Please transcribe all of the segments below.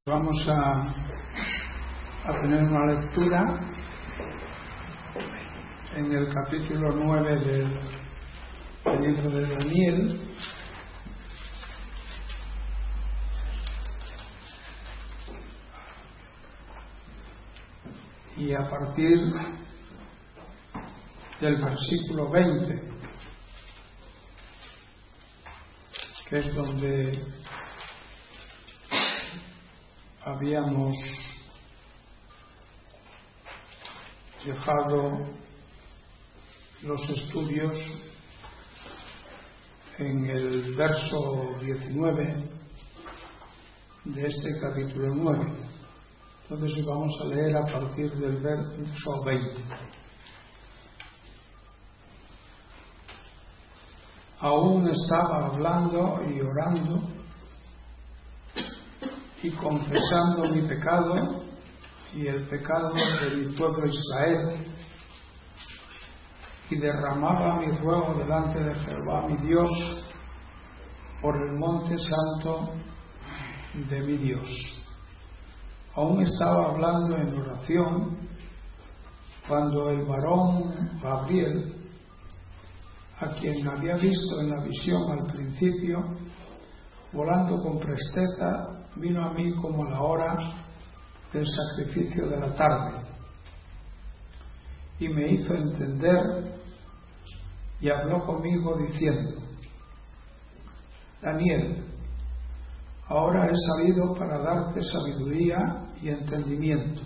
Vamos a tener una lectura en el capítulo 9 del libro de Daniel, y a partir del versículo 20, que es donde habíamos dejado los estudios en el verso 19 de este capítulo 9. Entonces vamos a leer a partir del verso 20. Aún estaba hablando y orando y confesando mi pecado y el pecado de mi pueblo Israel, y derramaba mi ruego delante de Jehová mi Dios por el monte santo de mi Dios. Aún estaba hablando en oración cuando el varón Gabriel, a quien había visto en la visión al principio, volando con presteza, vino a mí como la hora del sacrificio de la tarde, y me hizo entender y habló conmigo diciendo: Daniel, ahora he salido para darte sabiduría y entendimiento.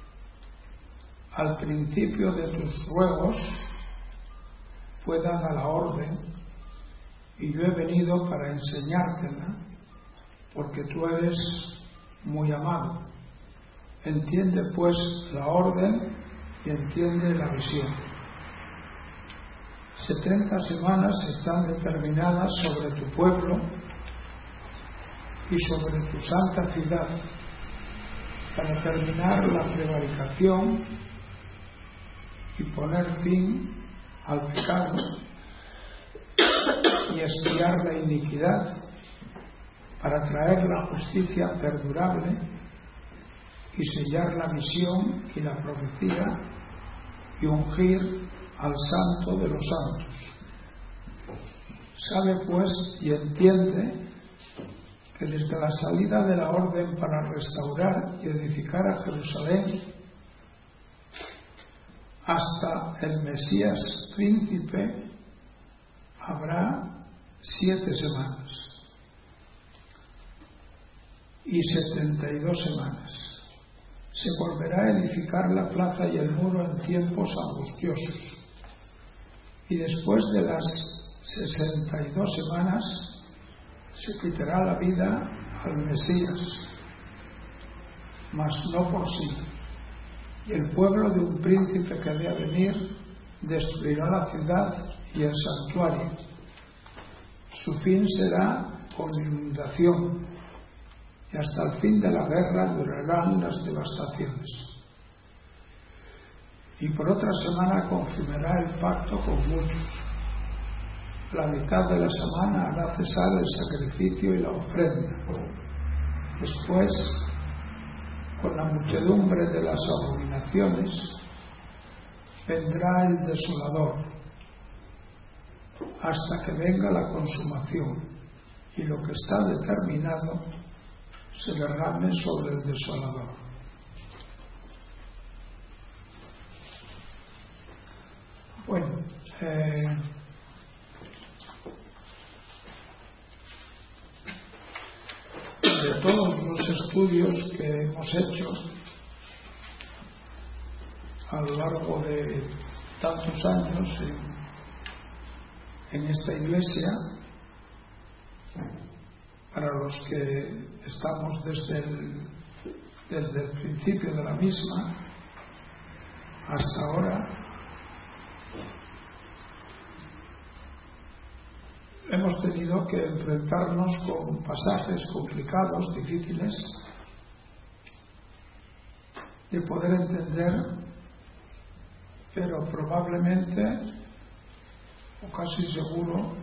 Al principio de tus ruegos fue dada la orden, y yo he venido para enseñártela, porque tú eres muy amado. Entiende pues la orden y entiende la visión. 70 semanas están determinadas sobre tu pueblo y sobre tu santa ciudad, para terminar la prevaricación y poner fin al pecado y expiar la iniquidad, para traer la justicia perdurable y sellar la visión y la profecía y ungir al santo de los santos. Sabe pues y entiende que desde la salida de la orden para restaurar y edificar a Jerusalén hasta el Mesías príncipe habrá 7 semanas y 72 semanas. Se volverá a edificar la plaza y el muro en tiempos angustiosos, y después de las 62 semanas se quitará la vida al Mesías, mas no por sí, y el pueblo de un príncipe que había de venir destruirá la ciudad y el santuario. Su fin será con inundación, y hasta el fin de la guerra durarán las devastaciones. Y por otra semana confirmará el pacto con muchos. La mitad de la semana hará cesar el sacrificio y la ofrenda. Después, con la muchedumbre de las abominaciones, vendrá el desolador, hasta que venga la consumación, y lo que está determinado se derrame sobre el desolador. Bueno, de todos los estudios que hemos hecho a lo largo de tantos años en esta iglesia, para los que estamos desde el principio de la misma hasta ahora, hemos tenido que enfrentarnos con pasajes complicados, difíciles de poder entender, pero probablemente, o casi seguro,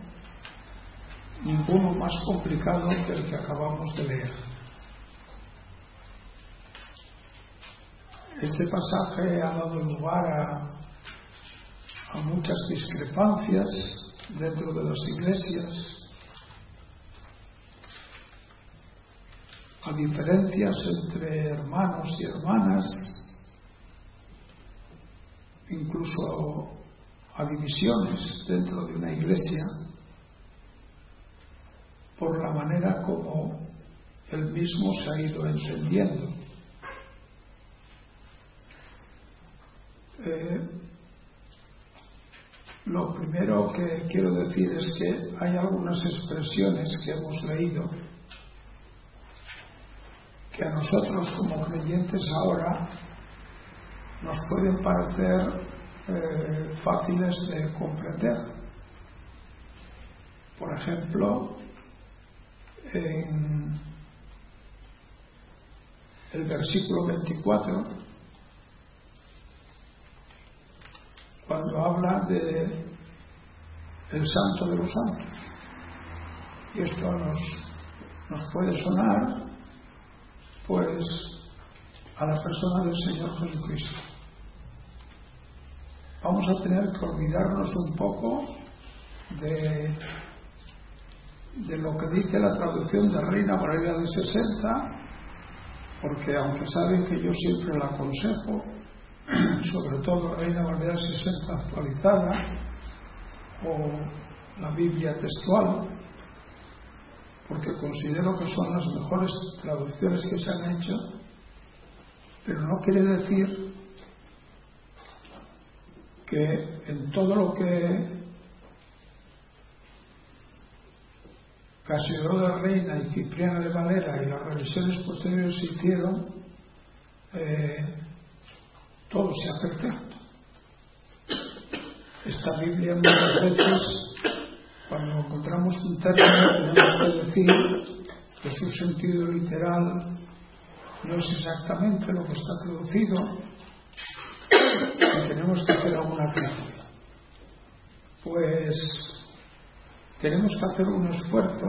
ninguno más complicado que el que acabamos de leer. Este pasaje ha dado lugar a muchas discrepancias dentro de las iglesias, a diferencias entre hermanos y hermanas, incluso a divisiones dentro de una iglesia, por la manera como él mismo se ha ido entendiendo. Lo primero que quiero decir es que hay algunas expresiones que hemos leído que a nosotros como creyentes ahora nos pueden parecer fáciles de comprender. Por ejemplo, en el versículo 24, cuando habla de el Santo de los Santos, y esto nos puede sonar pues a la persona del Señor Jesucristo. Vamos a tener que olvidarnos un poco de lo que dice la traducción de Reina Valera de 60, porque aunque saben que yo siempre la aconsejo, sobre todo Reina Valera 60 actualizada o la Biblia textual, porque considero que son las mejores traducciones que se han hecho, pero no quiere decir que en todo lo que Casiodoro de Reina y Cipriano de Valera y las revisiones posteriores se hicieron, todo sea perfecto. Esta Biblia muchas veces, cuando encontramos un término, tenemos que decir que su sentido literal no es exactamente lo que está traducido y tenemos que hacer alguna crítica. Pues tenemos que hacer un esfuerzo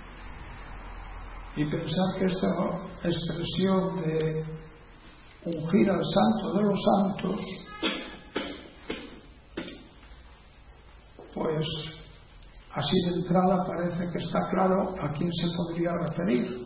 y pensar que esta expresión de ungir al Santo de los Santos, pues así de entrada parece que está claro a quién se podría referir.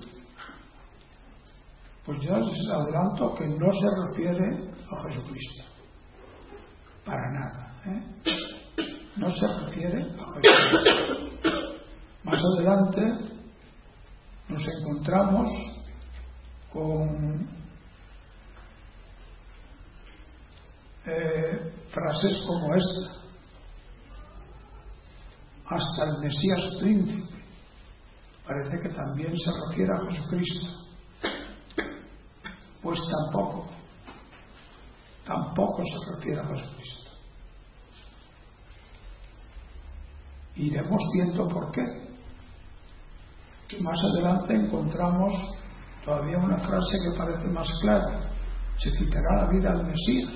Pues ya les adelanto que no se refiere a Jesucristo, para nada, no se refiere a Jesucristo. Más adelante nos encontramos con frases como esta: hasta el Mesías príncipe. Parece que también se refiere a Jesucristo. Pues tampoco se refiere a Jesucristo. Iremos viendo por qué. Y más adelante encontramos todavía una frase que parece más clara: se quitará la vida al Mesías.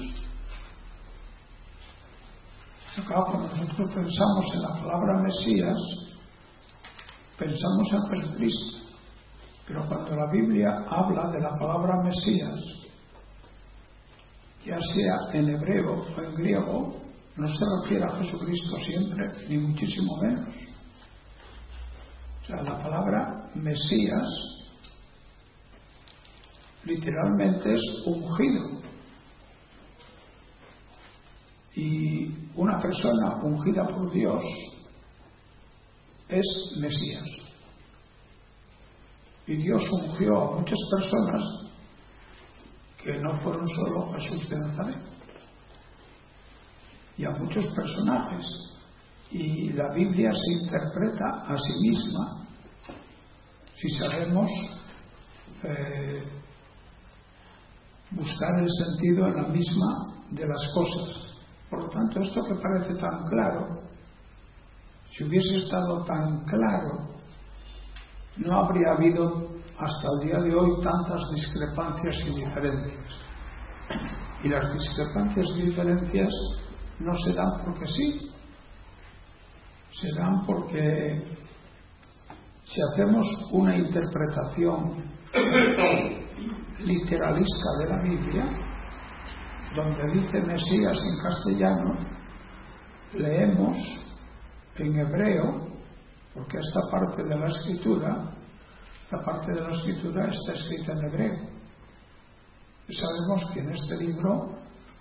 Acá, cuando nosotros pensamos en la palabra Mesías, pensamos en Jesucristo. Pero cuando la Biblia habla de la palabra Mesías, ya sea en hebreo o en griego, no se refiere a Jesucristo siempre, ni muchísimo menos. O sea, la palabra Mesías literalmente es ungido. Y una persona ungida por Dios es Mesías. Y Dios ungió a muchas personas que no fueron solo Jesús de Nazaret, y a muchos personajes. Y la Biblia se interpreta a sí misma si sabemos buscar el sentido en la misma de las cosas. Por lo tanto, esto que parece tan claro, si hubiese estado tan claro, no habría habido hasta el día de hoy tantas discrepancias y diferencias. Y las discrepancias y diferencias no se dan porque sí, se dan porque si hacemos una interpretación literalista de la Biblia, donde dice Mesías en castellano, leemos en hebreo, porque esta parte de la escritura está escrita en hebreo. Y sabemos que en este libro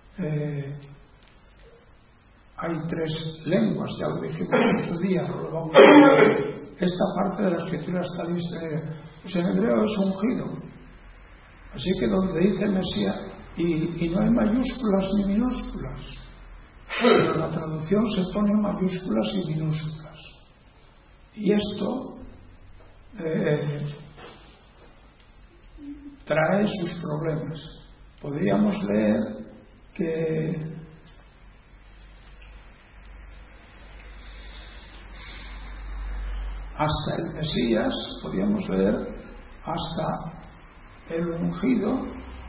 hay 3 lenguas, ya lo dijimos en su día, lo vamos a ver. Esta parte de la escritura está lista en hebreo. Pues en hebreo es ungido. Así que donde dice Mesías, y no hay mayúsculas ni minúsculas, pero en la traducción se ponen mayúsculas y minúsculas. Y esto trae sus problemas. Podríamos leer que hasta el Mesías, podríamos leer hasta el ungido,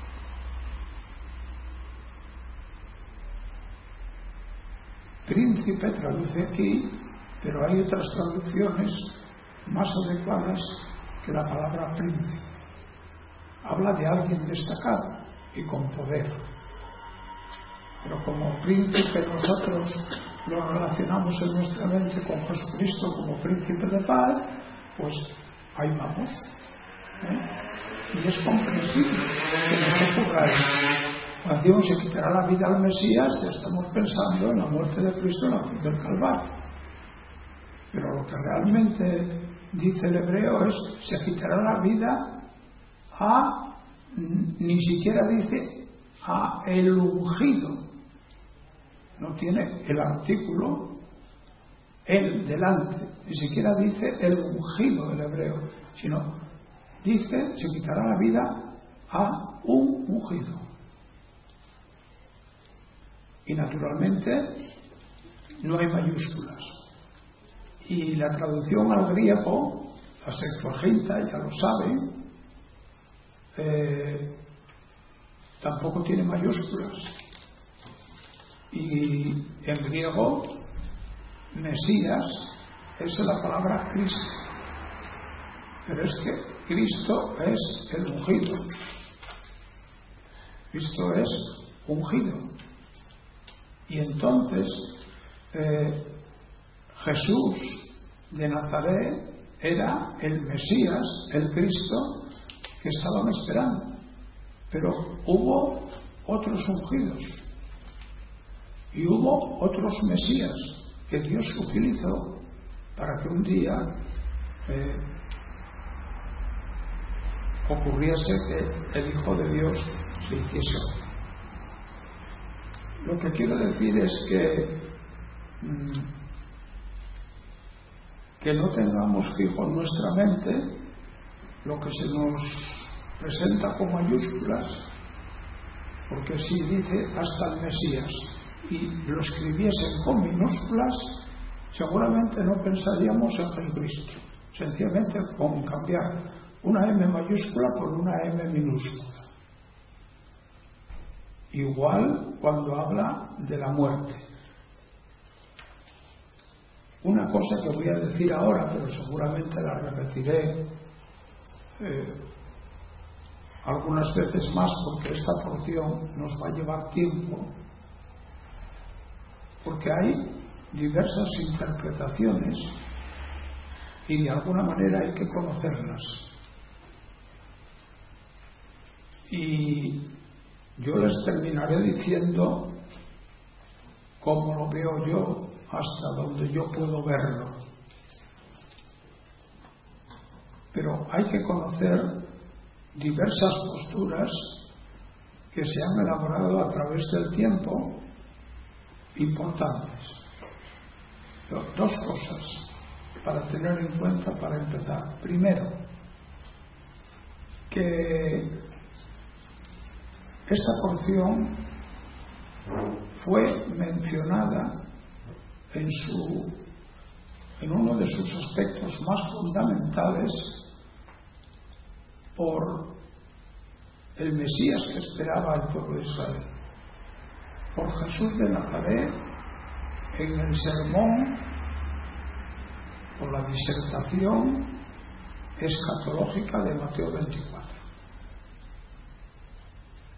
príncipe traduce aquí, pero hay otras traducciones más adecuadas que la palabra príncipe. Habla de alguien destacado y con poder. Pero como príncipe nosotros lo relacionamos en nuestra mente con Jesucristo como príncipe de paz, pues ahí vamos. Y es comprensible que nos ocurra eso. Cuando Dios se quitará la vida al Mesías, ya estamos pensando en la muerte de Cristo en la cruz del Calvario. Pero lo que realmente dice el hebreo es: se quitará la vida a, ni siquiera dice a el ungido. No tiene el artículo el delante, ni siquiera dice el ungido del hebreo, sino dice: se quitará la vida a un ungido. Y naturalmente no hay mayúsculas. Y la traducción al griego, la Septuaginta, ya lo saben, tampoco tiene mayúsculas. Y en griego, Mesías es la palabra Cristo. Pero es que Cristo es el ungido. Cristo es ungido. Y entonces Jesús de Nazaret era el Mesías, el Cristo que estaban esperando. Pero hubo otros ungidos y hubo otros Mesías que Dios utilizó para que un día ocurriese que el Hijo de Dios se hiciese. Lo que quiero decir es que no tengamos fijo en nuestra mente lo que se nos presenta con mayúsculas, porque si dice hasta el Mesías y lo escribiesen con minúsculas, seguramente no pensaríamos en Jesucristo, sencillamente con cambiar una M mayúscula por una M minúscula. Igual cuando habla de la muerte. Una cosa que voy a decir ahora, pero seguramente la repetiré algunas veces más, porque esta porción nos va a llevar tiempo, porque hay diversas interpretaciones y de alguna manera hay que conocerlas. Y yo les terminaré diciendo cómo lo veo yo, hasta donde yo puedo verlo. Pero hay que conocer diversas posturas que se han elaborado a través del tiempo, importantes. Pero 2 cosas para tener en cuenta para empezar. Primero, que esta porción fue mencionada en uno de sus aspectos más fundamentales por el Mesías que esperaba el pueblo de Israel, por Jesús de Nazaret, en el sermón, por la disertación escatológica de Mateo 24.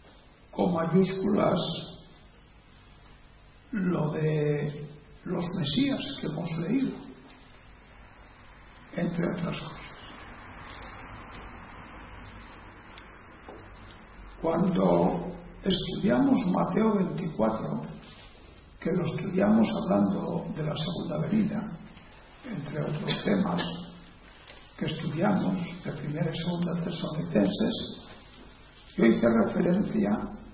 con mayúsculas lo de los Mesías que hemos leído, entre otras cosas. Cuando estudiamos Mateo 24, que lo estudiamos hablando de la segunda venida, entre otros temas que estudiamos de primera y segunda Tesalonicenses, yo hice referencia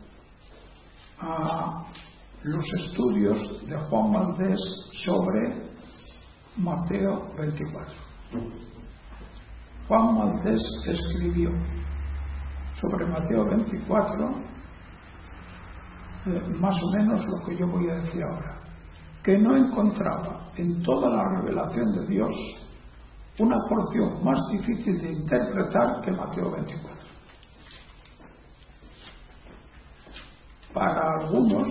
a los estudios de Juan Valdés sobre Mateo 24. Juan Valdés escribió sobre Mateo 24 más o menos lo que yo voy a decir ahora, que no encontraba en toda la revelación de Dios una porción más difícil de interpretar que Mateo 24. Para algunos,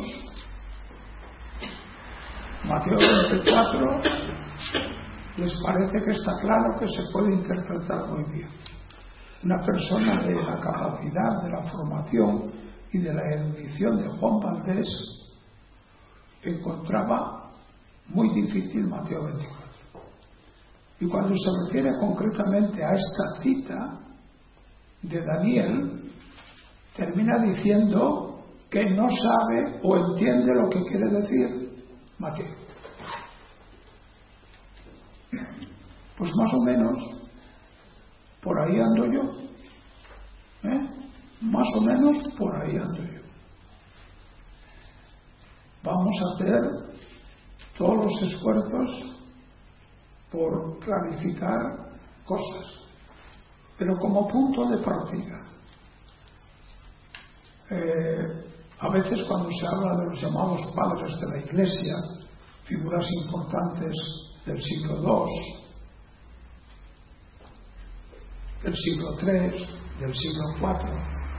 Mateo 24 les parece que está claro que se puede interpretar muy bien. Una persona de la capacidad, de la formación y de la erudición de Juan Valdés encontraba muy difícil Mateo 24. Y cuando se refiere concretamente a esta cita de Daniel, termina diciendo que no sabe o entiende lo que quiere decir Mateo. Pues más o menos por ahí ando yo. Más o menos por ahí ando yo. Vamos a hacer todos los esfuerzos por clarificar cosas, pero como punto de partida. A veces cuando se habla de los llamados padres de la Iglesia, figuras importantes del siglo II, del siglo III, del siglo IV,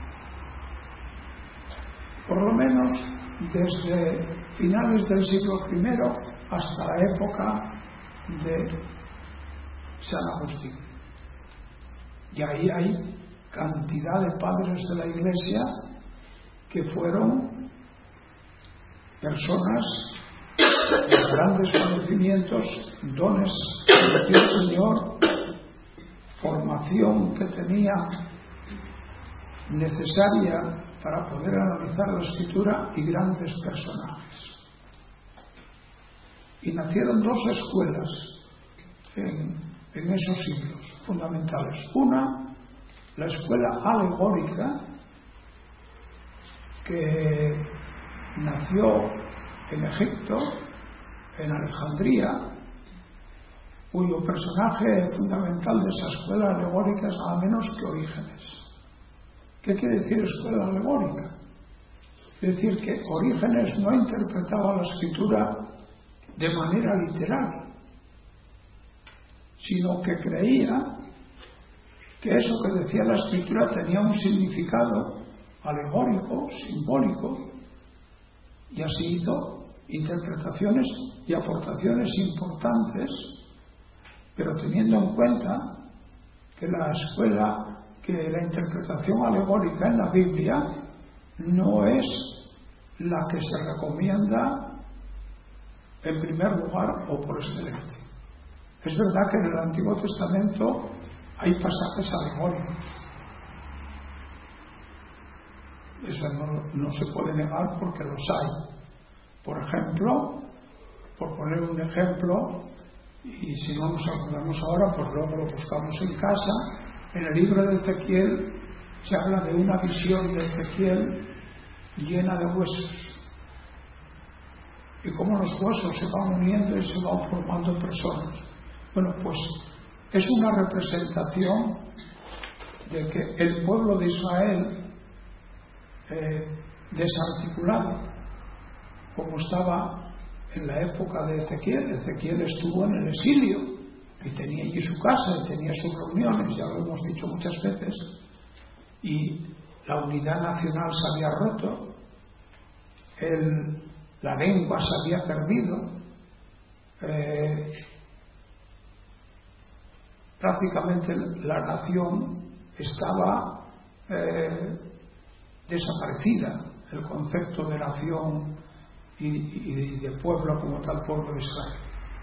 por lo menos desde finales del siglo I hasta la época de San Agustín. Y ahí hay cantidad de padres de la Iglesia que fueron personas de grandes conocimientos, dones que dio el Señor, formación que tenía necesaria para poder analizar la Escritura y grandes personajes. Y nacieron dos escuelas en esos siglos fundamentales. Una, la escuela alegórica, que nació en Egipto, en Alejandría, cuyo personaje fundamental de esa escuela alegórica es nada menos que Orígenes. ¿Qué quiere decir escuela alegórica? Quiere decir que Orígenes no interpretaba la Escritura de manera literal, sino que creía que eso que decía la Escritura tenía un significado alegórico, simbólico, y así hizo interpretaciones y aportaciones importantes, pero teniendo en cuenta que la interpretación alegórica en la Biblia no es la que se recomienda en primer lugar o por excelencia. Es verdad que en el Antiguo Testamento hay pasajes alegóricos. Eso no se puede negar porque los hay. Por ejemplo, por poner un ejemplo, y si no nos acordamos ahora, pues luego lo buscamos en casa, en el libro de Ezequiel se habla de una visión de Ezequiel llena de huesos. Y cómo los huesos se van uniendo y se van formando personas. Bueno, pues es una representación de que el pueblo de Israel, desarticulado, como estaba en la época de Ezequiel. Ezequiel estuvo en el exilio y tenía allí su casa y tenía sus reuniones, ya lo hemos dicho muchas veces, y la unidad nacional se había roto, la lengua se había perdido, prácticamente la nación estaba desaparecida. el concepto de nación y de pueblo como tal, pueblo de Israel.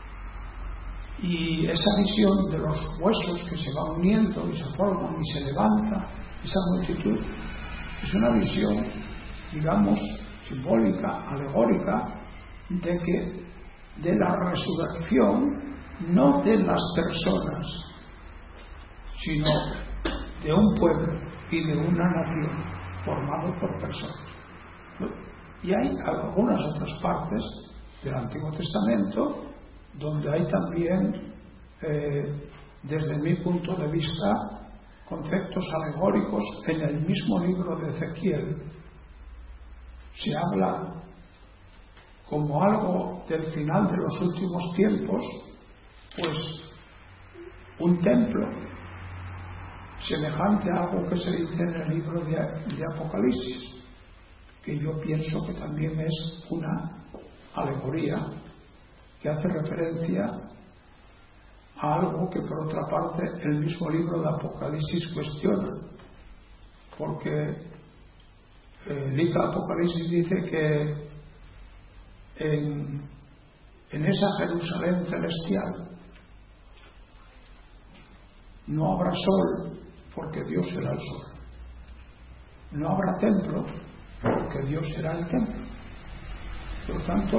Y esa visión de los huesos que se van uniendo y se forman y se levanta esa multitud es una visión, digamos, simbólica, alegórica, de la resurrección, no de las personas, sino de un pueblo y de una nación formado por personas. Y hay algunas otras partes del Antiguo Testamento donde hay también, desde mi punto de vista, conceptos alegóricos. En el mismo libro de Ezequiel se habla como algo del final de los últimos tiempos, pues un templo semejante a algo que se dice en el libro de Apocalipsis, que yo pienso que también es una alegoría que hace referencia a algo que por otra parte el mismo libro de Apocalipsis cuestiona, porque el libro de Apocalipsis dice que en esa Jerusalén celestial no habrá sol, porque Dios será el sol. No habrá templo, porque Dios será el templo. Por lo tanto,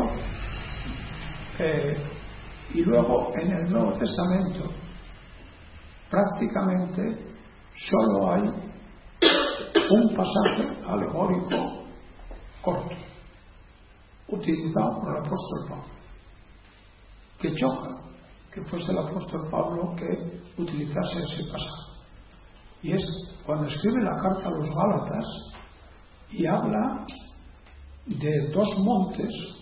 y luego en el Nuevo Testamento prácticamente solo hay un pasaje alegórico corto, utilizado por el apóstol Pablo, que choca que fuese el apóstol Pablo que utilizase ese pasaje. Y es cuando escribe la carta a los Gálatas y habla de dos montes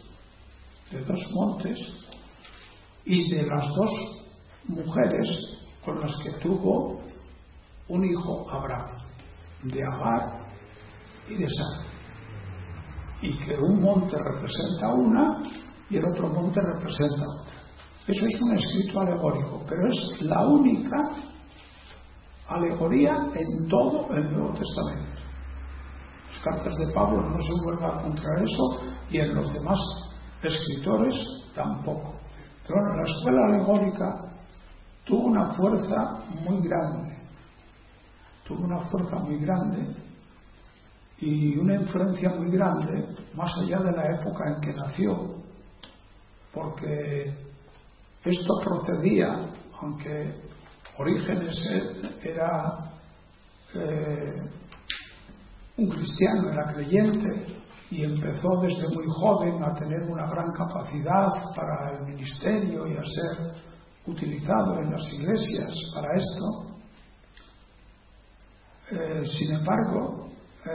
y de las dos mujeres con las que tuvo un hijo Abraham, de Agar y de Sara, y que un monte representa una y el otro monte representa otra. Eso es un escrito alegórico, pero es la única alegoría en todo el Nuevo Testamento. Las cartas de Pablo no se vuelven a encontrar eso, y en los demás escritores tampoco. Pero bueno, la escuela alegórica tuvo una fuerza muy grande y una influencia muy grande más allá de la época en que nació, porque esto procedía, aunque Orígenes era un cristiano, era creyente y empezó desde muy joven a tener una gran capacidad para el ministerio y a ser utilizado en las iglesias para esto. Sin embargo,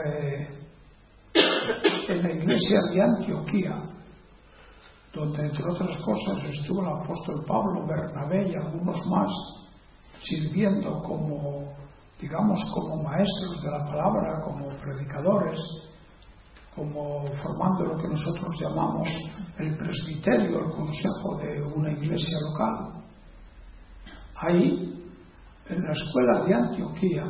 en la iglesia de Antioquía, donde entre otras cosas estuvo el apóstol Pablo, Bernabé y algunos más, sirviendo como, digamos, como maestros de la palabra, como predicadores, como formando lo que nosotros llamamos el presbiterio, el consejo de una iglesia local. Ahí, en la escuela de Antioquía,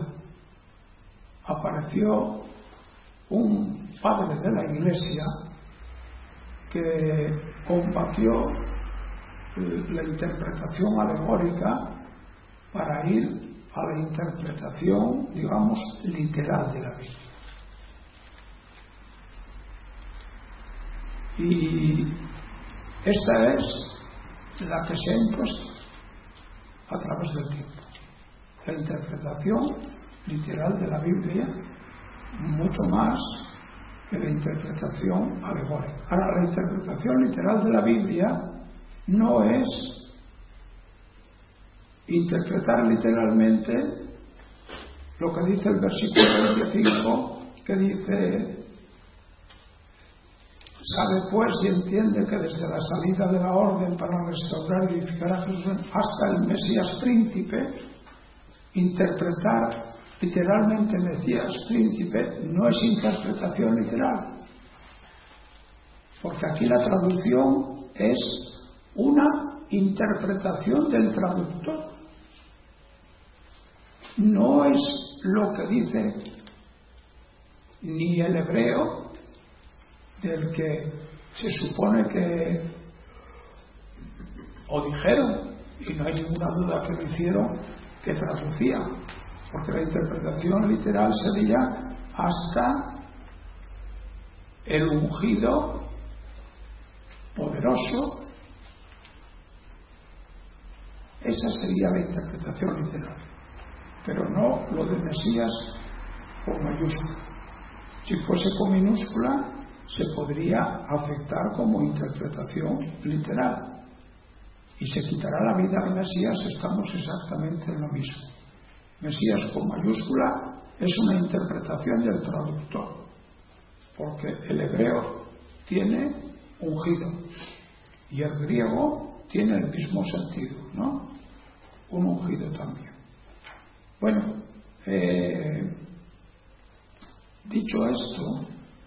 apareció un padre de la iglesia que combatió la interpretación alegórica para ir a la interpretación, digamos, literal de la Biblia. Y esta es la que se ha impuesto a través del tiempo. La interpretación literal de la Biblia, mucho más que la interpretación alegórica. Ahora, la interpretación literal de la Biblia no es interpretar literalmente lo que dice el versículo 25, que dice: sabe pues y entiende que desde la salida de la orden para restaurar y edificar a Jesús hasta el Mesías príncipe, interpretar literalmente Mesías príncipe no es interpretación literal, porque aquí la traducción es una interpretación del traductor, no es lo que dice ni el hebreo del que se supone que, o dijeron, y no hay ninguna duda que lo hicieron, que traducía, porque la interpretación literal sería hasta el ungido poderoso. Esa sería la interpretación literal, pero no lo de Mesías con mayúscula. Si fuese con minúscula, se podría aceptar como interpretación literal, y se quitará la vida al Mesías. Estamos exactamente en lo mismo. Mesías con mayúscula es una interpretación del traductor, porque el hebreo tiene ungido y el griego tiene el mismo sentido, ¿no? Un ungido también. Bueno, dicho esto,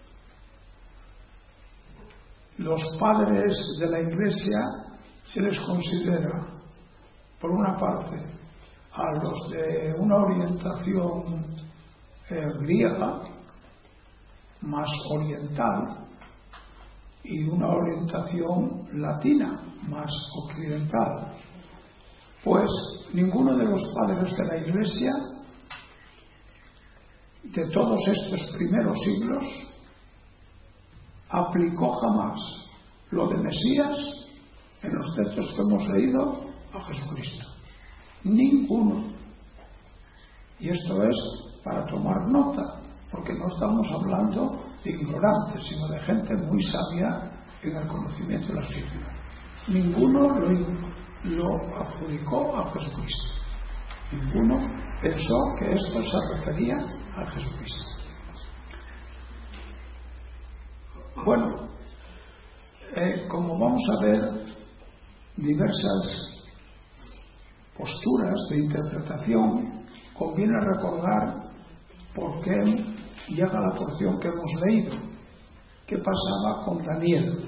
los padres de la Iglesia se les considera, por una parte, a los de una orientación griega, más oriental, y una orientación latina, más occidental. Pues ninguno de los padres de la Iglesia, de todos estos primeros siglos, aplicó jamás lo de Mesías en los textos que hemos leído a Jesucristo. Ninguno. Y esto es para tomar nota, porque no estamos hablando de ignorantes, sino de gente muy sabia en el conocimiento de la Escritura. Ninguno lo adjudicó a Jesucristo. Ninguno pensó que esto se refería a Jesucristo. Bueno, como vamos a ver diversas posturas de interpretación, conviene recordar por qué llega la porción que hemos leído. ¿Qué pasaba con Daniel?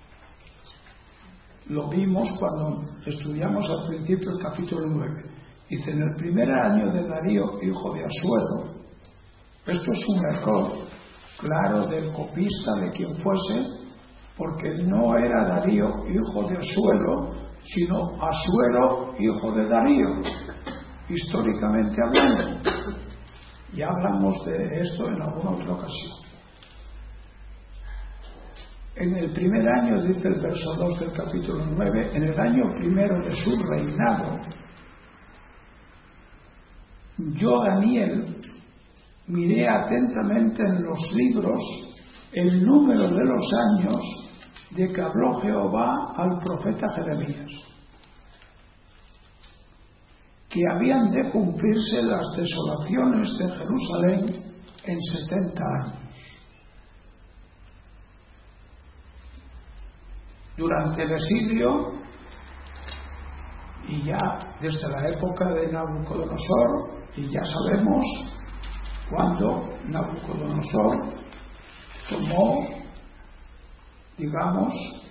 Lo vimos cuando estudiamos al principio el capítulo 9. Dice: en el primer año de Darío, hijo de Asuero. Esto es un error claro del copista, de quien fuese, porque no era Darío hijo de Asuero, sino Asuero hijo de Darío, históricamente hablando. Ya hablamos de esto en alguna otra ocasión. En el primer año, dice el verso 2 del capítulo 9, en el año primero de su reinado, yo, Daniel, miré atentamente en los libros el número de los años de que habló Jehová al profeta Jeremías, que habían de cumplirse las desolaciones de Jerusalén en 70 años. Durante el exilio, y ya desde la época de Nabucodonosor, y ya sabemos cuando Nabucodonosor tomó, digamos,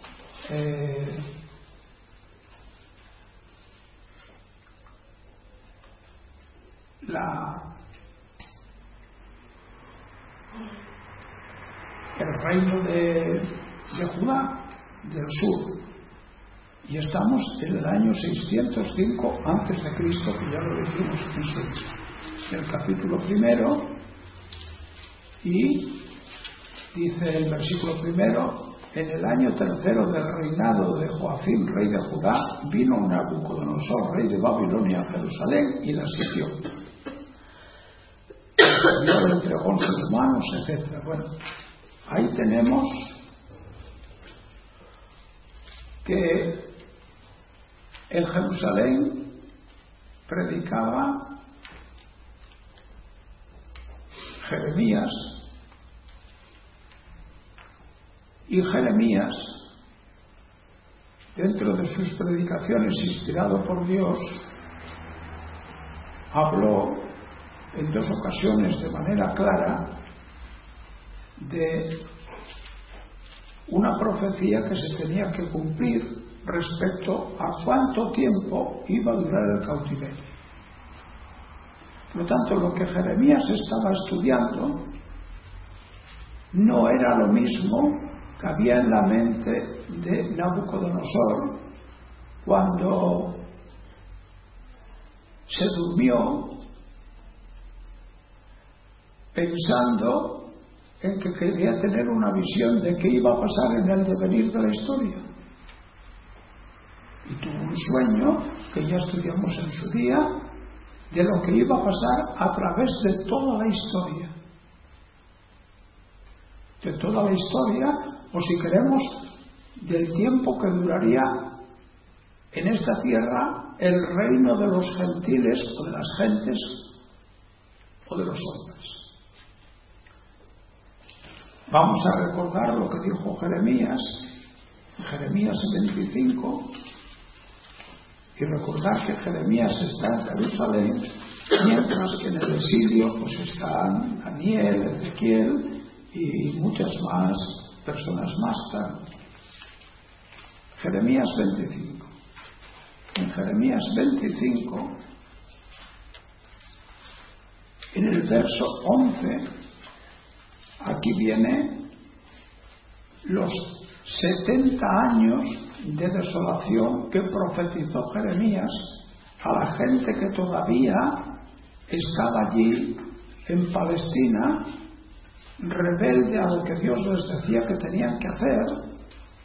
el reino de Judá del sur, y estamos en el año 605 antes de Cristo, que ya lo dijimos en el capítulo primero, y dice el versículo primero: en el año tercero del reinado de Joacim, rey de Judá, vino Nabucodonosor, rey de Babilonia, a Jerusalén y la sitió. Dios le entregó en sus manos, etc. Bueno, ahí tenemos que en Jerusalén predicaba Jeremías, y Jeremías, dentro de sus predicaciones, inspirado por Dios, habló en 2 ocasiones de manera clara de una profecía que se tenía que cumplir respecto a cuánto tiempo iba a durar el cautiverio. Por lo tanto, lo que Jeremías estaba estudiando no era lo mismo que había en la mente de Nabucodonosor cuando se durmió pensando en que quería tener una visión de qué iba a pasar en el devenir de la historia. Y tuvo un sueño, que ya estudiamos en su día, de lo que iba a pasar a través de toda la historia. De toda la historia, o si queremos, del tiempo que duraría en esta tierra el reino de los gentiles, o de las gentes, o de los hombres. Vamos a recordar lo que dijo Jeremías, en Jeremías 25, y recordar que Jeremías está en Jerusalén, mientras que en el exilio pues están Daniel, Ezequiel y muchas más personas más. Jeremías 25. En Jeremías 25, en el verso 11, aquí viene los 70 años de desolación que profetizó Jeremías a la gente que todavía estaba allí en Palestina, rebelde a lo que Dios les decía que tenían que hacer,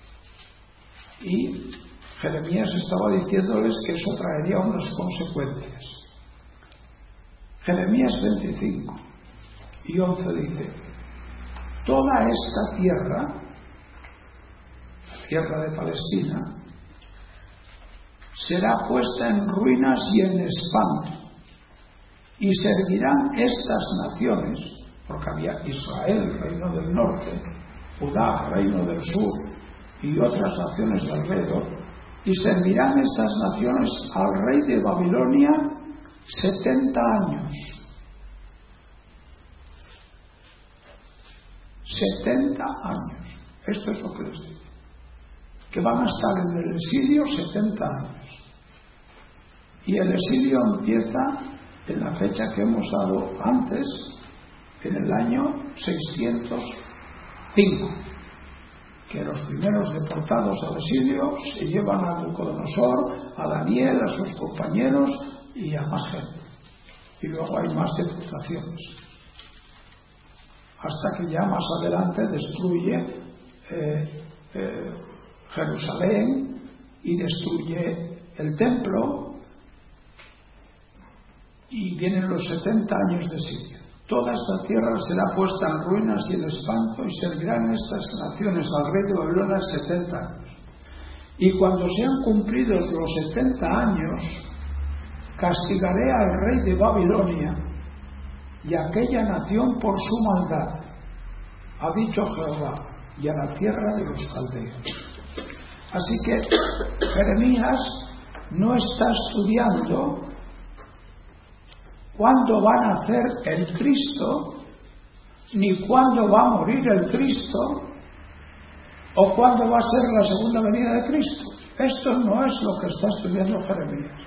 y Jeremías estaba diciéndoles que eso traería unas consecuencias. Jeremías 25 y 11 dice: toda esta tierra, la tierra de Palestina, será puesta en ruinas y en espanto, y servirán estas naciones, porque había Israel, reino del norte, Judá, reino del sur, y otras naciones de alrededor, y servirán estas naciones al rey de Babilonia 70 años. 70 años. Esto es lo que les digo. Que van a estar en el exilio 70 años. Y el exilio empieza en la fecha que hemos dado antes, en el año 605. Que los primeros deportados al exilio se llevan a Nabucodonosor, a Daniel, a sus compañeros y a más gente. Y luego hay más deportaciones. Hasta que ya más adelante destruye Jerusalén y destruye el templo, y vienen los 70 años de exilio. Toda esta tierra será puesta en ruinas y en espanto, y servirán estas naciones al rey de Babilonia 70 años. Y cuando sean cumplidos los 70 años, castigaré al rey de Babilonia y a aquella nación por su maldad, ha dicho Jehová, y a la tierra de los caldeos. Así que Jeremías no está estudiando cuándo va a nacer el Cristo, ni cuándo va a morir el Cristo, o cuándo va a ser la segunda venida de Cristo. Esto no es lo que está estudiando Jeremías.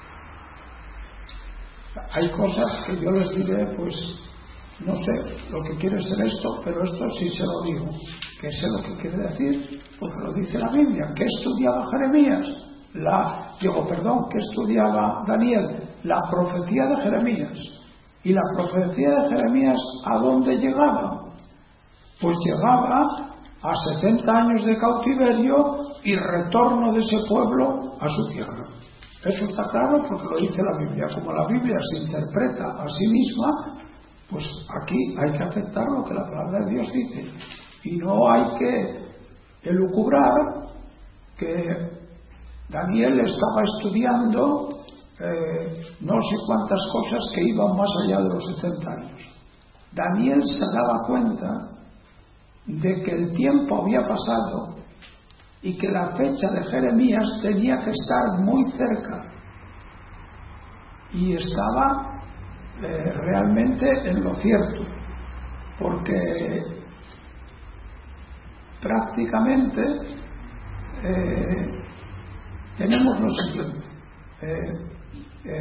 Hay cosas que yo les diré, pues, no sé lo que quiere ser esto, pero esto sí se lo digo, que sé lo que quiere decir, porque lo dice la Biblia. ¿Qué estudiaba Jeremías? ¿Qué estudiaba Daniel? La profecía de Jeremías. ¿Y la profecía de Jeremías a dónde llegaba? Pues llegaba a 70 años de cautiverio y retorno de ese pueblo a su tierra. Eso está claro porque lo dice la Biblia. Como la Biblia se interpreta a sí misma, pues aquí hay que aceptar lo que la palabra de Dios dice. Y no hay que elucubrar que Daniel estaba estudiando no sé cuántas cosas que iban más allá de los 70 años. Daniel se daba cuenta de que el tiempo había pasado y que la fecha de Jeremías tenía que estar muy cerca, y estaba realmente en lo cierto, porque prácticamente tenemos lo siguiente.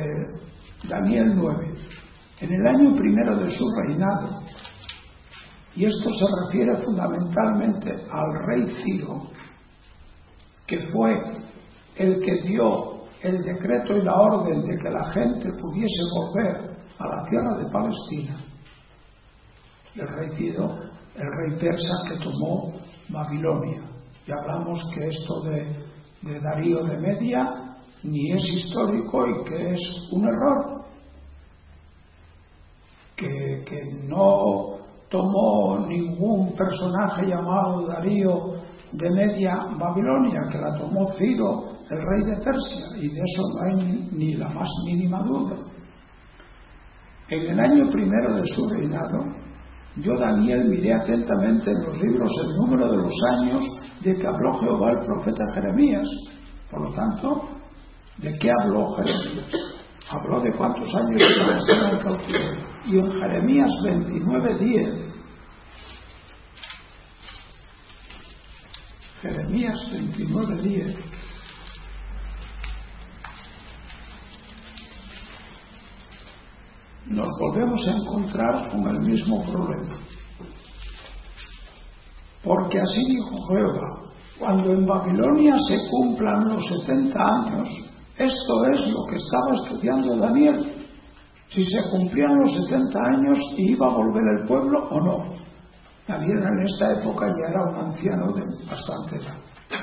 Daniel 9. En el año primero de su reinado, Y esto se refiere fundamentalmente al rey Ciro, que fue el que dio el decreto y la orden de que la gente pudiese volver a la tierra de Palestina. Y el rey Ciro, el rey persa que tomó Babilonia. Y hablamos que esto de Darío de Media ni es histórico y que es un error, que no tomó ningún personaje llamado Darío de Media Babilonia, que la tomó Ciro, el rey de Persia, y de eso no hay ni la más mínima duda. En el año primero de su reinado, yo, Daniel, miré atentamente en los libros el número de los años de que habló Jehová el profeta Jeremías. Por lo tanto, ¿de qué habló Jeremías? Habló de cuántos años iban a estar en cautiverio. Y en Jeremías 29:10, Jeremías 29:10, nos volvemos a encontrar con el mismo problema. Porque así dijo Jehová: cuando en Babilonia se cumplan los 70 años, esto es lo que estaba estudiando Daniel, si se cumplían los 70 años y iba a volver el pueblo o no. Daniel en esta época ya era un anciano de bastante edad.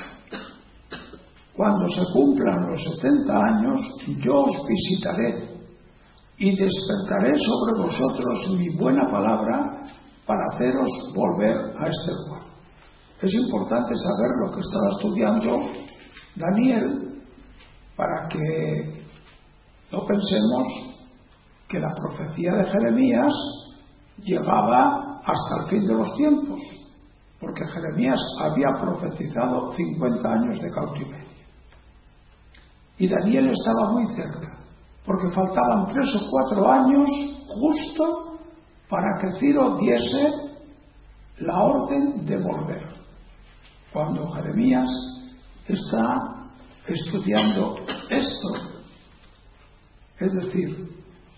Cuando se cumplan los 70 años, yo os visitaré y despertaré sobre vosotros mi buena palabra para haceros volver a este lugar. Es importante saber lo que estaba estudiando Daniel para que no pensemos que la profecía de Jeremías llegaba hasta el fin de los tiempos, porque Jeremías había profetizado 50 años de cautiverio. Y Daniel estaba muy cerca, porque faltaban 3 o 4 años justo para que Ciro diese la orden de volver. Cuando Jeremías está estudiando esto, es decir,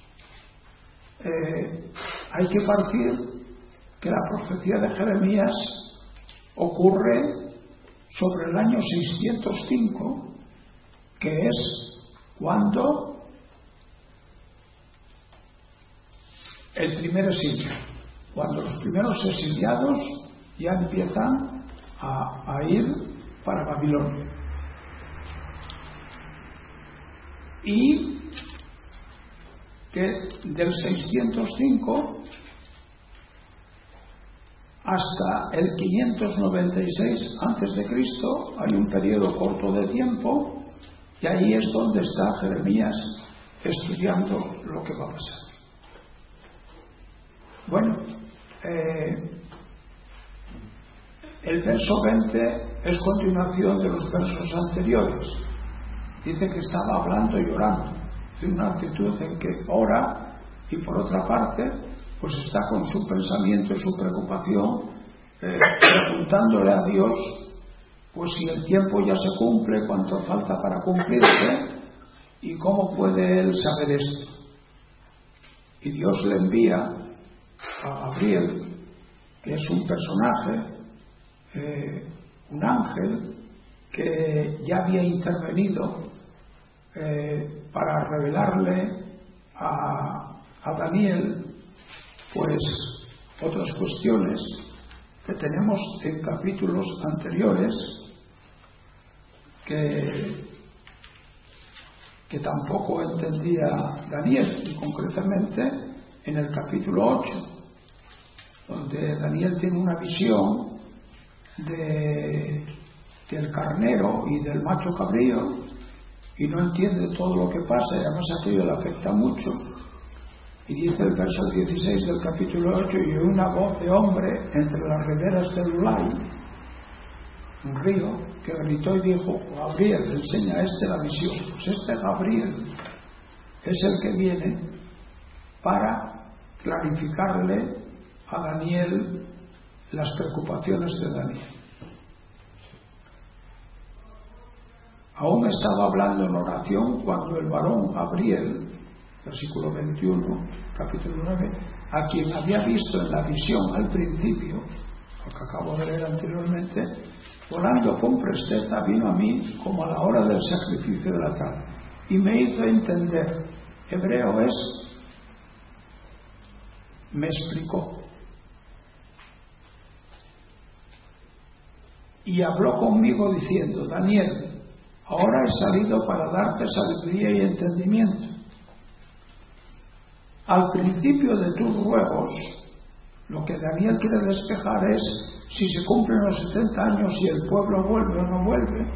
hay que partir que la profecía de Jeremías ocurre sobre el año 605, que es cuando el primer exilio, cuando los primeros exiliados ya empiezan a ir para Babilonia. Y que del 605 hasta el 596 a.C. hay un periodo corto de tiempo, y ahí es donde está Jeremías estudiando lo que va a pasar. Bueno, el verso 20 es continuación de los versos anteriores. Dice que estaba hablando y orando, de una actitud en que ora y por otra parte pues está con su pensamiento y su preocupación preguntándole a Dios pues si el tiempo ya se cumple, cuánto falta para cumplirse y cómo puede él saber esto. Y Dios le envía a Gabriel, que es un personaje, un ángel que ya había intervenido para revelarle a Daniel pues otras cuestiones que tenemos en capítulos anteriores que tampoco entendía Daniel, y concretamente en el capítulo 8, donde Daniel tiene una visión del carnero y del macho cabrío y no entiende todo lo que pasa, y además aquello le afecta mucho. Y dice el verso 16 del capítulo 8: y oí una voz de hombre entre las riberas del Ulai, un río, que gritó y dijo: Gabriel, enseña a este la visión. Pues este Gabriel es el que viene para clarificarle a Daniel las preocupaciones de Daniel. Aún estaba hablando en oración cuando el varón Gabriel, versículo 21, capítulo 9, a quien había visto en la visión al principio, lo que acabo de leer anteriormente, volando con presteza vino a mí como a la hora del sacrificio de la tarde, y me hizo entender. Hebreo es, me explicó. Y habló conmigo diciendo: Daniel, ahora he salido para darte sabiduría y entendimiento. Al principio de tus ruegos, lo que Daniel quiere despejar es si se cumplen los 70 años y el pueblo vuelve o no vuelve.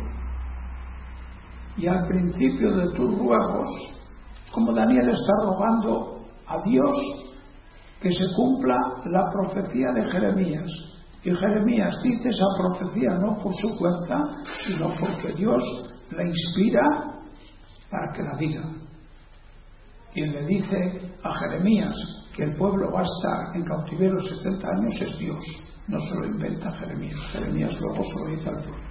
Y al principio de tus ruegos, como Daniel está rogando a Dios que se cumpla la profecía de Jeremías. Y Jeremías dice esa profecía no por su cuenta, sino porque Dios la inspira para que la diga. Quien le dice a Jeremías que el pueblo va a estar en cautiverio 70 años es Dios, no se lo inventa Jeremías. Jeremías luego se lo dice al pueblo.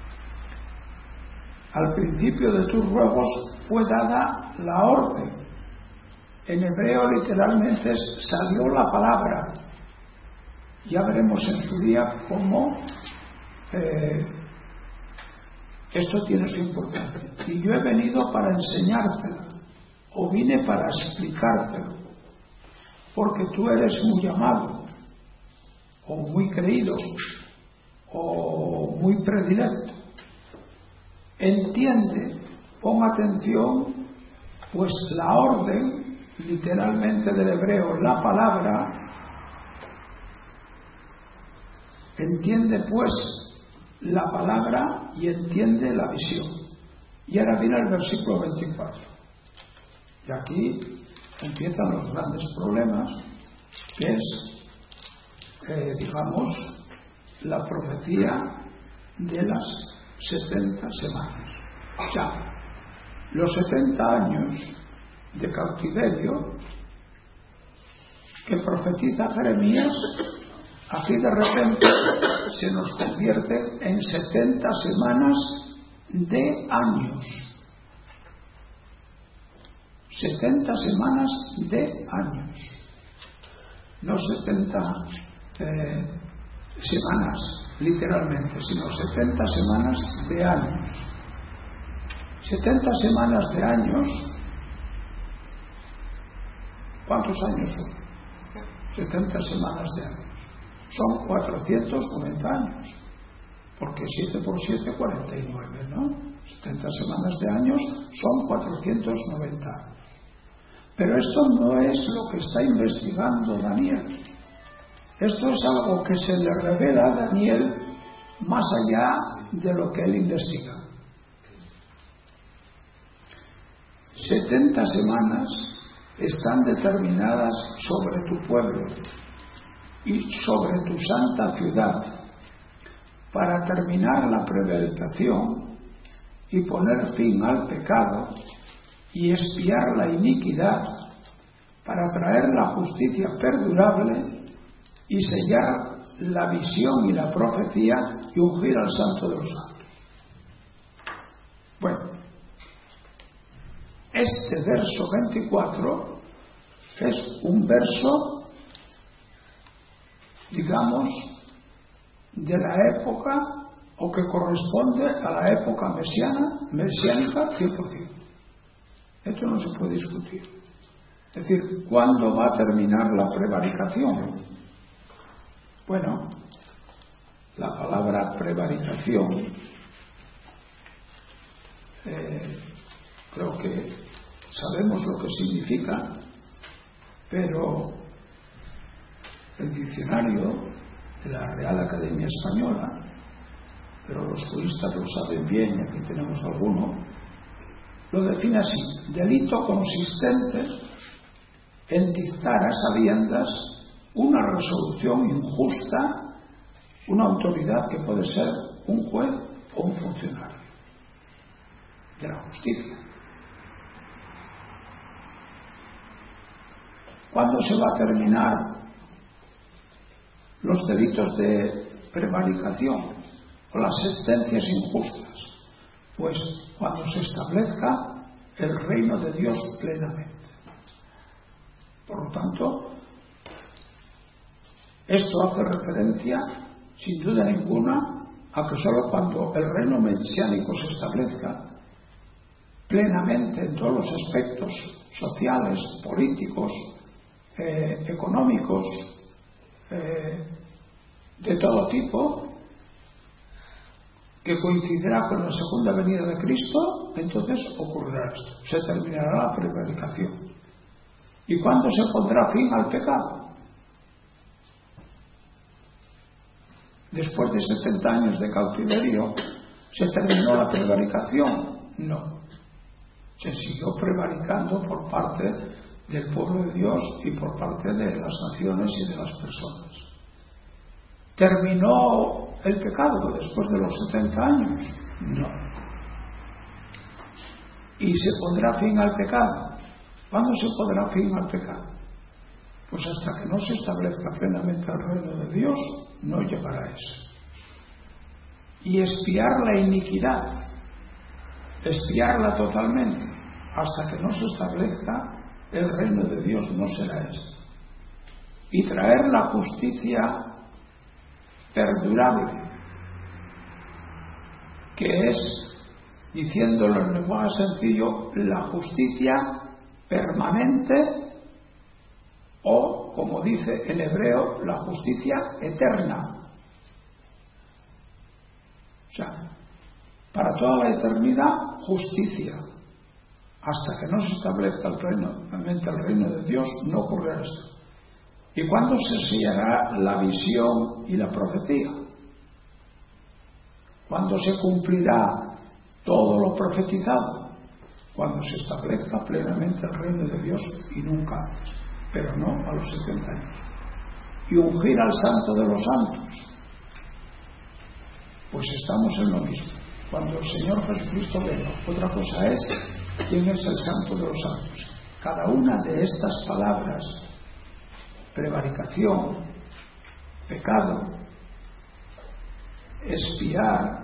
Al principio de tus ruegos fue dada la orden. En hebreo literalmente salió la palabra. Ya veremos en su día cómo esto tiene su importancia. Y yo he venido para enseñártelo, o vine para explicártelo, porque tú eres muy amado, o muy creído, o muy predilecto. Entiende, pon atención, pues la orden, literalmente del hebreo, la palabra, entiende pues la palabra y entiende la visión. Y ahora viene el versículo 24. Y aquí empiezan los grandes problemas, que es, digamos, la profecía de las 70 semanas. O sea, los 70 años de cautiverio que profetiza Jeremías, aquí de repente se nos convierte en 70 semanas de años. 70 semanas de años. No 70 semanas literalmente, sino 70 semanas de años. 70 semanas de años. ¿Cuántos años son? 70 semanas de años. Son 490 años. Porque 7 por 7, 49, ¿no? 70 semanas de años son 490 años. Pero esto no es lo que está investigando Daniel. Esto es algo que se le revela a Daniel más allá de lo que él investiga. 70 semanas están determinadas sobre tu pueblo y sobre tu santa ciudad para terminar la prevaricación y poner fin al pecado y expiar la iniquidad, para traer la justicia perdurable y sellar la visión y la profecía y ungir al Santo de los Santos. Bueno, este verso 24 es un verso, digamos, de la época, o que corresponde a la época mesiánica 100%. Esto no se puede discutir. Es decir, ¿cuándo va a terminar la prevaricación? Bueno, la palabra prevaricación creo que sabemos lo que significa, pero el diccionario de la Real Academia Española, pero los juristas lo saben bien, y aquí tenemos alguno, lo define así: delito consistente en dictar a sabiendas una resolución injusta, una autoridad que puede ser un juez o un funcionario de la justicia. ¿Cuándo se va a terminar los delitos de prevaricación o las sentencias injustas? Pues cuando se establezca el reino de Dios plenamente. Por lo tanto, Esto hace referencia, sin duda ninguna, a que solo cuando el reino mesiánico se establezca plenamente en todos los aspectos sociales, políticos, económicos, de todo tipo, que coincidirá con la segunda venida de Cristo, entonces ocurrirá esto. Se terminará la prevaricación. ¿Y cuándo se pondrá fin al pecado? Después de 70 años de cautiverio, ¿se terminó la prevaricación? No. Se siguió prevaricando por parte del pueblo de Dios y por parte de las naciones y de las personas. ¿Terminó el pecado después de los 70 años? No. ¿Y se pondrá fin al pecado? ¿Cuándo se pondrá fin al pecado? Pues hasta que no se establezca plenamente el reino de Dios, no llegará a eso. Y expiar la iniquidad, expiarla totalmente, hasta que no se establezca el reino de Dios, no será eso. Y traer la justicia perdurable, que es, diciéndolo en lenguaje sencillo, la justicia permanente, o, como dice en hebreo, la justicia eterna. O sea, para toda la eternidad, justicia. Hasta que no se establezca el reino de Dios, no ocurrirá esto. ¿Y cuándo se sellará la visión y la profecía? ¿Cuándo se cumplirá todo lo profetizado? Cuando se establezca plenamente el reino de Dios, y nunca, pero no a los 70 años. Y ungir al santo de los santos. Pues estamos en lo mismo. Cuando el Señor Jesucristo venga, otra cosa es quién es el santo de los santos. Cada una de estas palabras, prevaricación, pecado, expiar,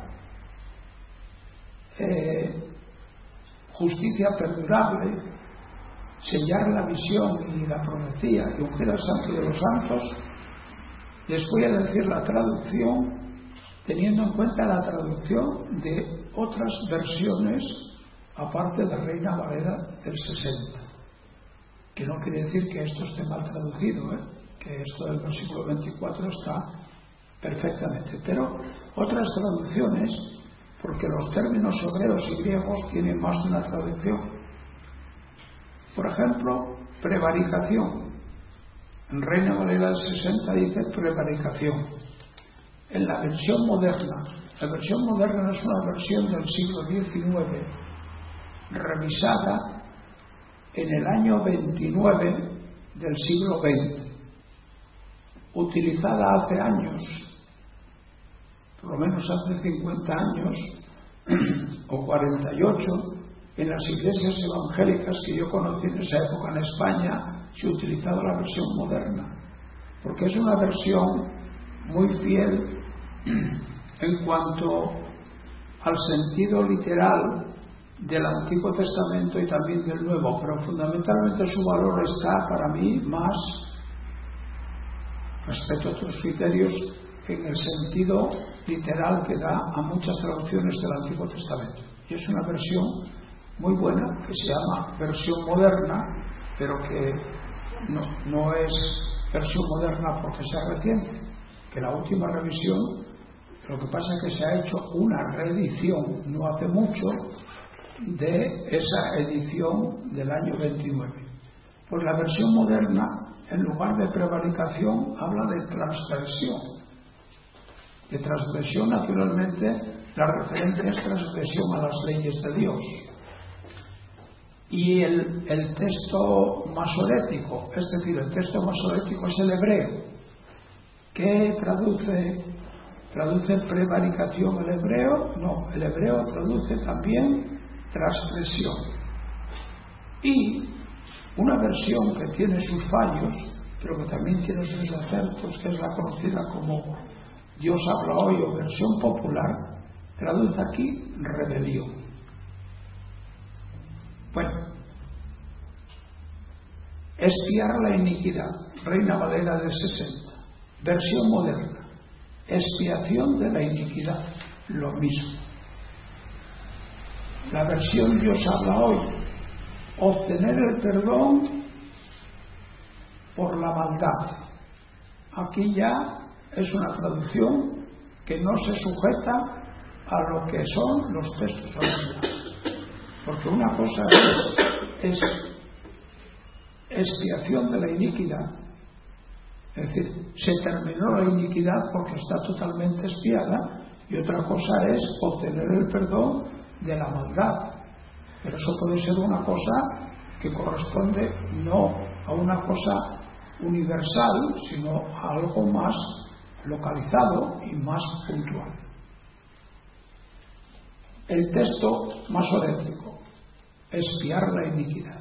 justicia perdurable, sellar la visión y la profecía y ungir al santo de los santos, les voy a decir la traducción teniendo en cuenta la traducción de otras versiones aparte de Reina Valera del 60, que no quiere decir que esto esté mal traducido, que esto del versículo 24 está perfectamente, pero otras traducciones, porque los términos hebreos y griegos tienen más de una traducción. Por ejemplo, prevaricación. En Reina Valera del 60 dice prevaricación. En la versión moderna, la versión moderna es una versión del siglo XIX, revisada en el año 29 del siglo XX, utilizada hace años, por lo menos hace 50 años o 48, en las iglesias evangélicas que yo conocí en esa época en España, se utilizaba la versión moderna, porque es una versión muy fiel en cuanto al sentido literal del Antiguo Testamento y también del Nuevo, pero fundamentalmente su valor está para mí más, respecto a otros criterios, en el sentido literal que da a muchas traducciones del Antiguo Testamento. Y es una versión muy buena que se llama versión moderna, pero que no es versión moderna porque sea reciente, que la última revisión, lo que pasa es que se ha hecho una reedición no hace mucho de esa edición del año 29. Pues la versión moderna, en lugar de prevaricación, habla de transgresión. De transgresión, naturalmente, la referencia es transgresión a las leyes de Dios. Y el texto masorético, es decir, el texto masorético es el hebreo. ¿Qué traduce prevaricación el hebreo? No, el hebreo traduce también transgresión. Y una versión que tiene sus fallos, pero que también tiene sus acertos, que es la conocida como Dios habla hoy o versión popular, traduce aquí rebelión. Bueno, expiar la iniquidad, Reina Valera del 60. Versión moderna, expiación de la iniquidad, lo mismo. La versión Dios habla hoy, obtener el perdón por la maldad. Aquí ya es una traducción que no se sujeta a lo que son los textos originales. Porque una cosa es expiación de la iniquidad, es decir, se terminó la iniquidad porque está totalmente expiada, y otra cosa es obtener el perdón de la maldad. Pero eso puede ser una cosa que corresponde no a una cosa universal, sino a algo más localizado y más puntual. El texto masorético: expiar la iniquidad,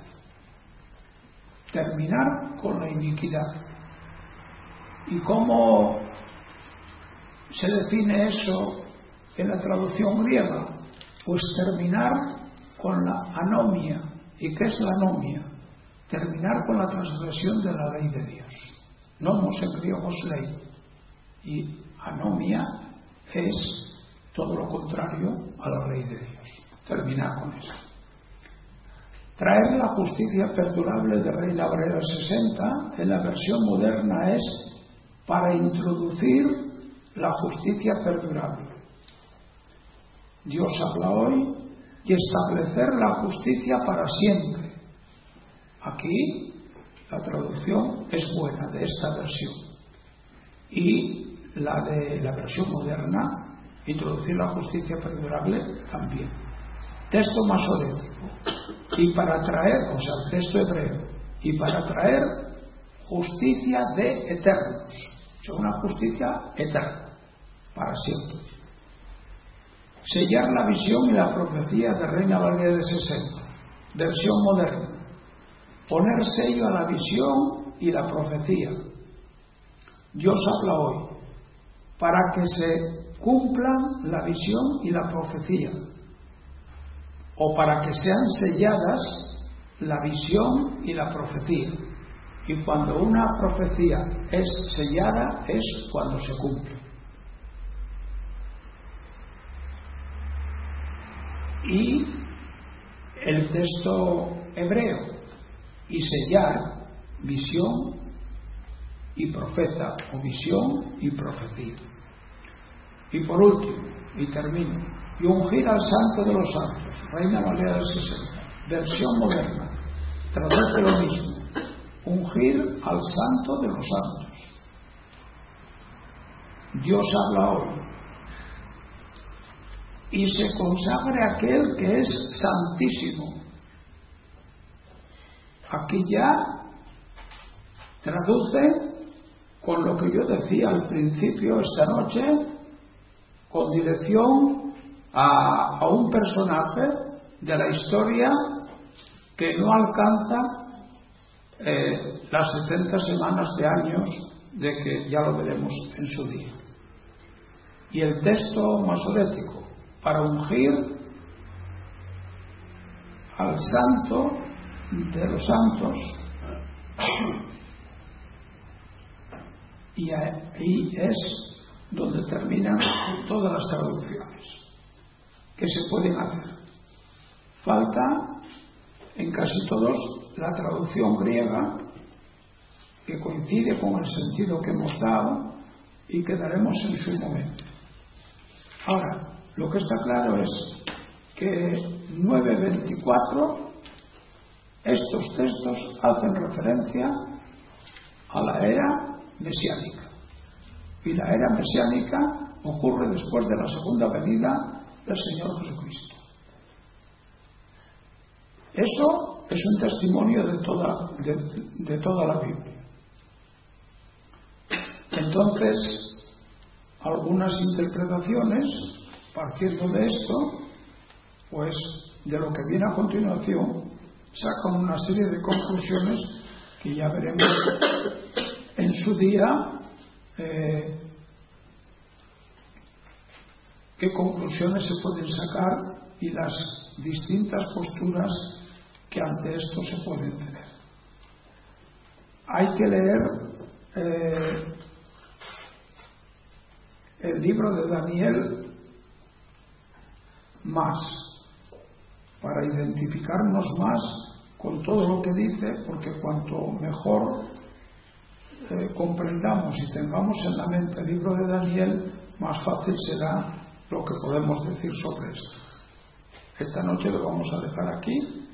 terminar con la iniquidad. ¿Y cómo se define eso en la traducción griega? Pues terminar con la anomia. ¿Y qué es la anomia? Terminar con la transgresión de la ley de Dios. Nomos en griego es ley, y anomia es todo lo contrario a la ley de Dios. Terminar con eso. Traer la justicia perdurable de Reina Valera 60 en la versión moderna es para introducir la justicia perdurable. Dios habla hoy, y establecer la justicia para siempre. Aquí la traducción es buena de esta versión, y la de la versión moderna, introducir la justicia perdurable, también. Texto masorético, y para traer, o sea, el texto hebreo, y para traer justicia de eternos, o sea, una justicia eterna, para siempre. Sellar la visión y la profecía de Reina Valera de 60, versión moderna. Poner sello a la visión y la profecía. Dios habla hoy para que se cumplan la visión y la profecía, o para que sean selladas la visión y la profecía. Y cuando una profecía es sellada es cuando se cumple. Y el texto hebreo: y sellar visión y profeta, o visión y profecía. Y por último, y termino, y ungir al Santo de los Santos, Reina Valera 60, versión moderna, traduce lo mismo: ungir al Santo de los Santos. Dios habla hoy: y se consagre aquel que es santísimo. Aquí ya traduce con lo que yo decía al principio esta noche, con dirección a un personaje de la historia que no alcanza las 70 semanas de años, de que ya lo veremos en su día. Y el texto masorético: para ungir al Santo de los Santos. Y ahí es donde terminan todas las traducciones que se pueden hacer. Falta en casi todos la traducción griega, que coincide con el sentido que hemos dado y que daremos en su momento. Ahora, lo que está claro es que 9:24, estos textos hacen referencia a la era mesiánica. Y la era mesiánica ocurre después de la segunda venida del Señor Jesucristo. Eso es un testimonio de toda la Biblia. Entonces, algunas interpretaciones, partiendo de esto, pues de lo que viene a continuación, sacan una serie de conclusiones que ya veremos en su día, qué conclusiones se pueden sacar y las distintas posturas que ante esto se pueden tener. Hay que leer el libro de Daniel más, para identificarnos más con todo lo que dice, porque cuanto mejor comprendamos y tengamos en la mente el libro de Daniel, más fácil será lo que podemos decir sobre esto. Esta noche lo vamos a dejar aquí.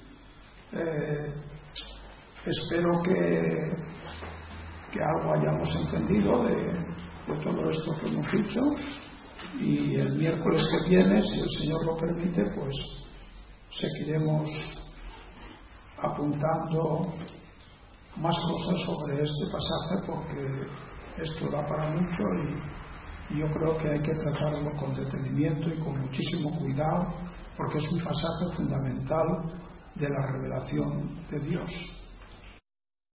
Espero que algo hayamos entendido de todo esto que hemos dicho, y el miércoles que viene, si el Señor lo permite, pues seguiremos apuntando más cosas sobre este pasaje, porque esto da para mucho y yo creo que hay que tratarlo con detenimiento y con muchísimo cuidado, porque es un pasaje fundamental de la revelación de Dios.